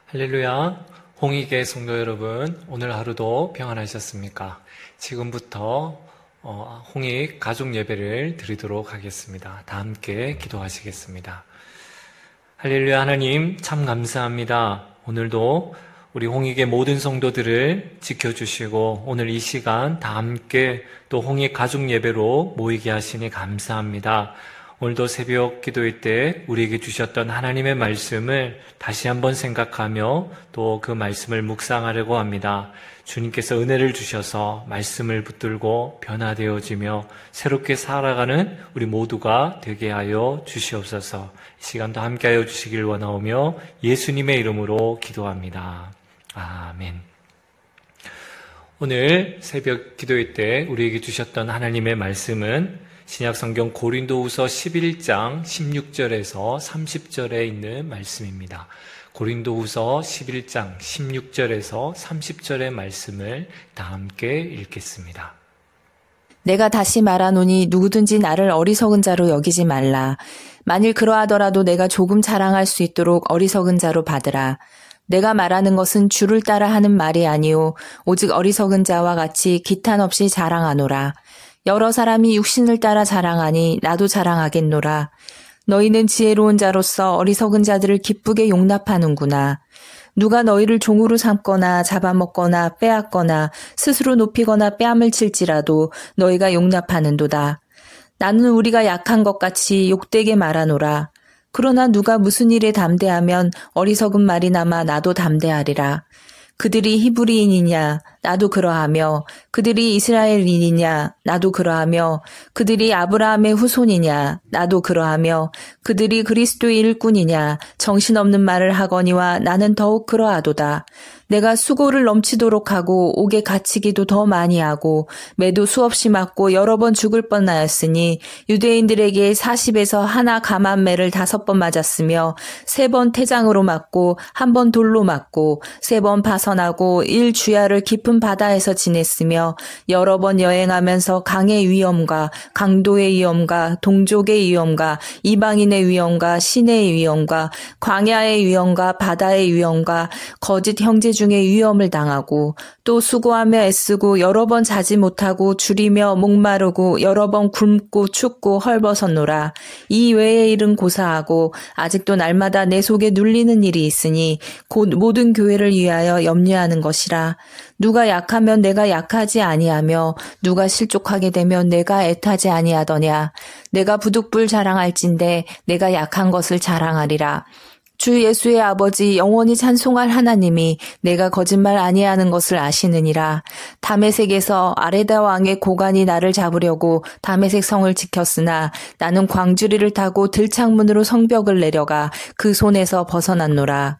할렐루야, 홍익의 성도 여러분, 오늘 하루도 평안하셨습니까? 지금부터 홍익 가족 예배를 드리도록 하겠습니다. 다 함께 기도하시겠습니다. 할렐루야, 하나님 참 감사합니다. 오늘도 우리 홍익의 모든 성도들을 지켜주시고 오늘 이 시간 다 함께 또 홍익 가족 예배로 모이게 하시니 감사합니다. 오늘도 새벽 기도회 때 우리에게 주셨던 하나님의 말씀을 다시 한번 생각하며 또 그 말씀을 묵상하려고 합니다. 주님께서 은혜를 주셔서 말씀을 붙들고 변화되어지며 새롭게 살아가는 우리 모두가 되게 하여 주시옵소서. 이 시간도 함께하여 주시길 원하오며 예수님의 이름으로 기도합니다. 아멘. 오늘 새벽 기도회 때 우리에게 주셨던 하나님의 말씀은 신약성경 고린도후서 11장 16절에서 30절에 있는 말씀입니다. 고린도후서 11장 16절에서 30절의 말씀을 다 함께 읽겠습니다. 내가 다시 말하노니 누구든지 나를 어리석은 자로 여기지 말라. 만일 그러하더라도 내가 조금 자랑할 수 있도록 어리석은 자로 받으라. 내가 말하는 것은 주를 따라 하는 말이 아니오 오직 어리석은 자와 같이 기탄 없이 자랑하노라. 여러 사람이 육신을 따라 자랑하니 나도 자랑하겠노라. 너희는 지혜로운 자로서 어리석은 자들을 기쁘게 용납하는구나. 누가 너희를 종으로 삼거나 잡아먹거나 빼앗거나 스스로 높이거나 뺨을 칠지라도 너희가 용납하는도다. 나는 우리가 약한 것 같이 욕되게 말하노라. 그러나 누가 무슨 일에 담대하면 어리석은 말이나마 나도 담대하리라. 그들이 히브리인이냐 나도 그러하며 그들이 이스라엘인이냐 나도 그러하며 그들이 아브라함의 후손이냐 나도 그러하며 그들이 그리스도의 일꾼이냐 정신없는 말을 하거니와 나는 더욱 그러하도다. 내가 수고를 넘치도록 하고 옥에 갇히기도 더 많이 하고 매도 수없이 맞고 여러 번 죽을 뻔하였으니 유대인들에게 40에서 하나 감한매를 5번 맞았으며 3번 태장으로 맞고 1번 돌로 맞고 3번 파선하고 1주야를 깊은 바다에서 지냈으며 여러 번 여행하면서 강의 위험과 강도의 위험과 동족의 위험과 이방인의 위험과 시내의 위험과 광야의 위험과 바다의 위험과 거짓 형제 중에 위험을 당하고 또 수고하며 애쓰고 여러 번 자지 못하고 줄이며 목마르고 여러 번 굶고 춥고 헐벗었노라. 이 외의 일은 고사하고 아직도 날마다 내 속에 눌리는 일이 있으니 곧 모든 교회를 위하여 염려하는 것이라. 누가 약하면 내가 약하지 아니하며 누가 실족하게 되면 내가 애타지 아니하더냐. 내가 부득불 자랑할진대 내가 약한 것을 자랑하리라. 주 예수의 아버지 영원히 찬송할 하나님이 내가 거짓말 아니하는 것을 아시느니라. 다메섹에서 아레다 왕의 고관이 나를 잡으려고 다메섹 성을 지켰으나 나는 광주리를 타고 들창문으로 성벽을 내려가 그 손에서 벗어났노라.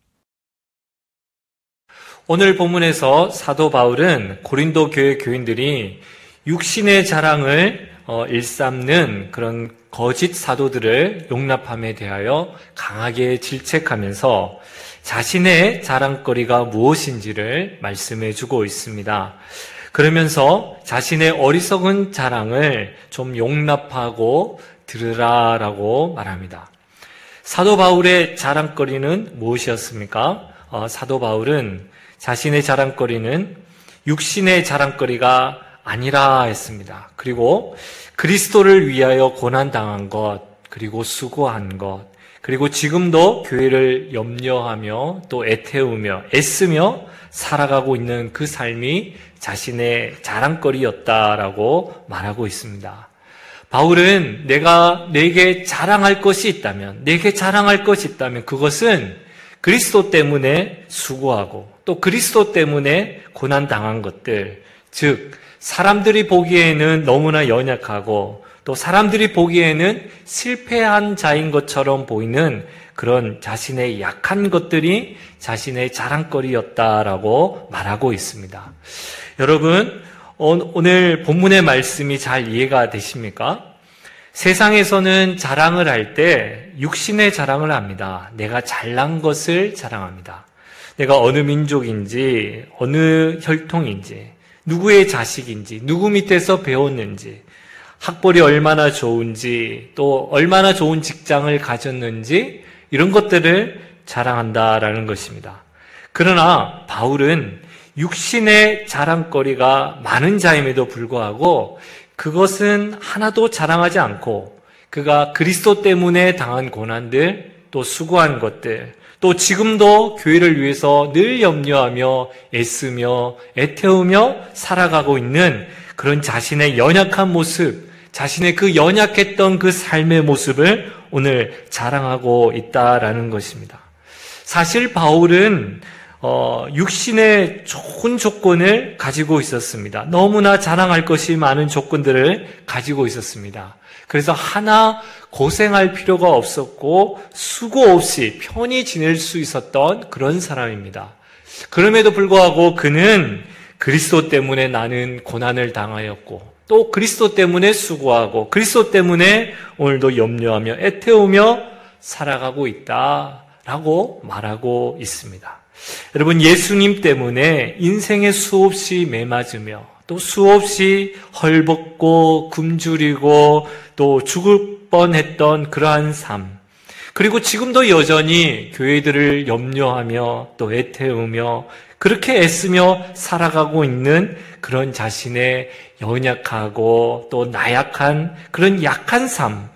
오늘 본문에서 사도 바울은 고린도 교회 교인들이 육신의 자랑을 일삼는 그런 거짓 사도들을 용납함에 대하여 강하게 질책하면서 자신의 자랑거리가 무엇인지를 말씀해 주고 있습니다. 그러면서 자신의 어리석은 자랑을 좀 용납하고 들으라라고 말합니다. 사도 바울의 자랑거리는 무엇이었습니까? 사도 바울은 자신의 자랑거리는 육신의 자랑거리가 아니라 했습니다. 그리고 그리스도를 위하여 고난당한 것, 그리고 수고한 것, 그리고 지금도 교회를 염려하며 또 애태우며 애쓰며 살아가고 있는 그 삶이 자신의 자랑거리였다라고 말하고 있습니다. 바울은 내게 자랑할 것이 있다면, 내게 자랑할 것이 있다면 그것은 그리스도 때문에 수고하고 또 그리스도 때문에 고난당한 것들, 즉 사람들이 보기에는 너무나 연약하고 또 사람들이 보기에는 실패한 자인 것처럼 보이는 그런 자신의 약한 것들이 자신의 자랑거리였다라고 말하고 있습니다. 여러분, 오늘 본문의 말씀이 잘 이해가 되십니까? 세상에서는 자랑을 할 때 육신의 자랑을 합니다. 내가 잘난 것을 자랑합니다. 내가 어느 민족인지, 어느 혈통인지, 누구의 자식인지, 누구 밑에서 배웠는지, 학벌이 얼마나 좋은지, 또 얼마나 좋은 직장을 가졌는지, 이런 것들을 자랑한다라는 것입니다. 그러나 바울은 육신의 자랑거리가 많은 자임에도 불구하고 그것은 하나도 자랑하지 않고 그가 그리스도 때문에 당한 고난들, 또 수고한 것들, 또 지금도 교회를 위해서 늘 염려하며 애쓰며 애태우며 살아가고 있는 그런 자신의 연약한 모습, 자신의 그 연약했던 그 삶의 모습을 오늘 자랑하고 있다라는 것입니다. 사실 바울은 육신의 좋은 조건을 가지고 있었습니다. 너무나 자랑할 것이 많은 조건들을 가지고 있었습니다. 그래서 하나 고생할 필요가 없었고 수고 없이 편히 지낼 수 있었던 그런 사람입니다. 그럼에도 불구하고 그는 그리스도 때문에 나는 고난을 당하였고 또 그리스도 때문에 수고하고 그리스도 때문에 오늘도 염려하며 애태우며 살아가고 있다라고 말하고 있습니다. 여러분, 예수님 때문에 인생에 수없이 매맞으며 또 수없이 헐벗고 굶주리고 또 죽을 뻔했던 그러한 삶, 그리고 지금도 여전히 교회들을 염려하며 또 애태우며 그렇게 애쓰며 살아가고 있는 그런 자신의 연약하고 또 나약한 그런 약한 삶,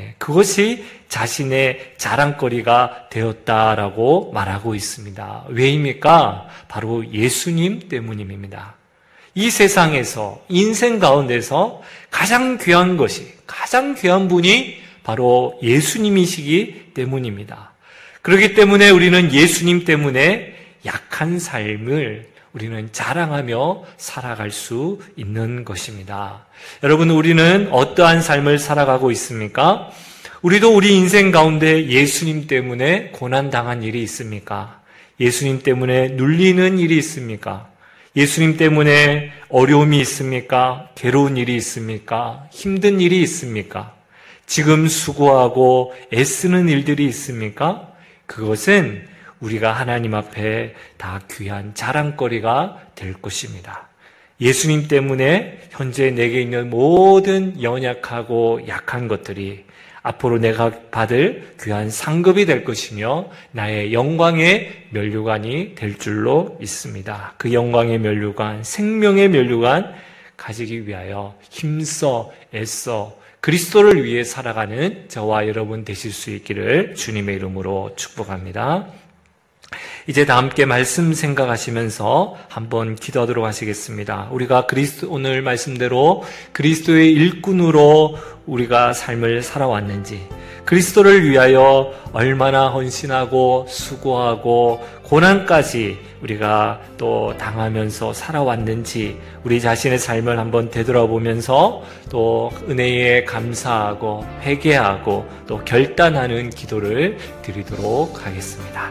그것이 자신의 자랑거리가 되었다라고 말하고 있습니다. 왜입니까? 바로 예수님 때문입니다. 이 세상에서 인생 가운데서 가장 귀한 것이, 가장 귀한 분이 바로 예수님이시기 때문입니다. 그렇기 때문에 우리는 예수님 때문에 약한 삶을 우리는 자랑하며 살아갈 수 있는 것입니다. 여러분, 우리는 어떠한 삶을 살아가고 있습니까? 우리도 우리 인생 가운데 예수님 때문에 고난당한 일이 있습니까? 예수님 때문에 눌리는 일이 있습니까? 예수님 때문에 어려움이 있습니까? 괴로운 일이 있습니까? 힘든 일이 있습니까? 지금 수고하고 애쓰는 일들이 있습니까? 그것은 우리가 하나님 앞에 다 귀한 자랑거리가 될 것입니다. 예수님 때문에 현재 내게 있는 모든 연약하고 약한 것들이 앞으로 내가 받을 귀한 상급이 될 것이며 나의 영광의 면류관이 될 줄로 믿습니다. 그 영광의 면류관, 생명의 면류관 가지기 위하여 힘써 애써 그리스도를 위해 살아가는 저와 여러분 되실 수 있기를 주님의 이름으로 축복합니다. 이제 다 함께 말씀 생각하시면서 한번 기도하도록 하시겠습니다. 우리가 오늘 말씀대로 그리스도의 일꾼으로 우리가 삶을 살아왔는지, 그리스도를 위하여 얼마나 헌신하고 수고하고 고난까지 우리가 또 당하면서 살아왔는지 우리 자신의 삶을 한번 되돌아보면서 또 은혜에 감사하고 회개하고 또 결단하는 기도를 드리도록 하겠습니다.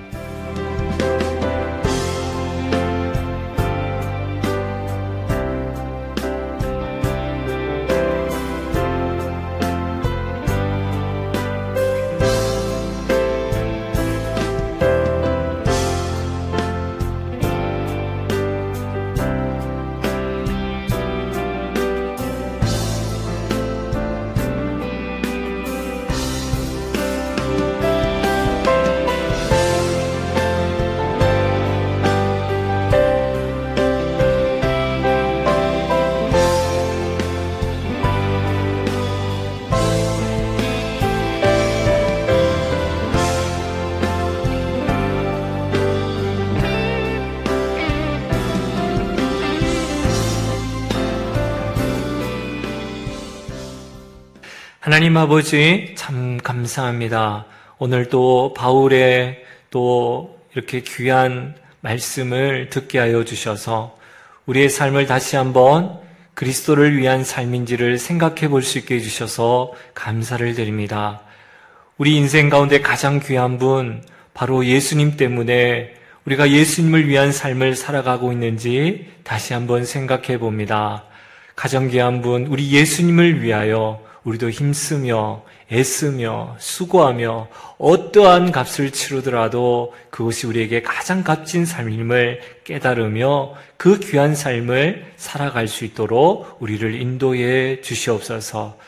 하나님 아버지 참 감사합니다. 오늘 또 바울의 또 이렇게 귀한 말씀을 듣게 하여 주셔서 우리의 삶을 다시 한번 그리스도를 위한 삶인지를 생각해 볼 수 있게 해주셔서 감사를 드립니다. 우리 인생 가운데 가장 귀한 분 바로 예수님 때문에 우리가 예수님을 위한 삶을 살아가고 있는지 다시 한번 생각해 봅니다. 가장 귀한 분 우리 예수님을 위하여 우리도 힘쓰며 애쓰며 수고하며 어떠한 값을 치르더라도 그것이 우리에게 가장 값진 삶임을 깨달으며 그 귀한 삶을 살아갈 수 있도록 우리를 인도해 주시옵소서.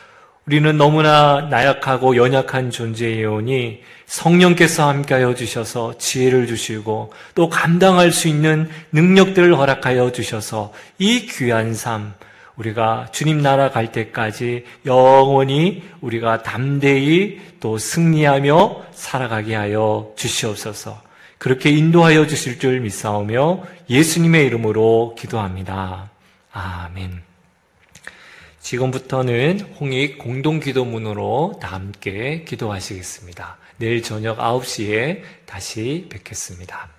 우리는 너무나 나약하고 연약한 존재이오니 성령께서 함께하여 주셔서 지혜를 주시고 또 감당할 수 있는 능력들을 허락하여 주셔서 이 귀한 삶, 우리가 주님 나라 갈 때까지 영원히 우리가 담대히 또 승리하며 살아가게 하여 주시옵소서. 그렇게 인도하여 주실 줄 믿사오며 예수님의 이름으로 기도합니다. 아멘. 지금부터는 홍익 공동기도문으로 다 함께 기도하시겠습니다. 내일 저녁 9시에 다시 뵙겠습니다.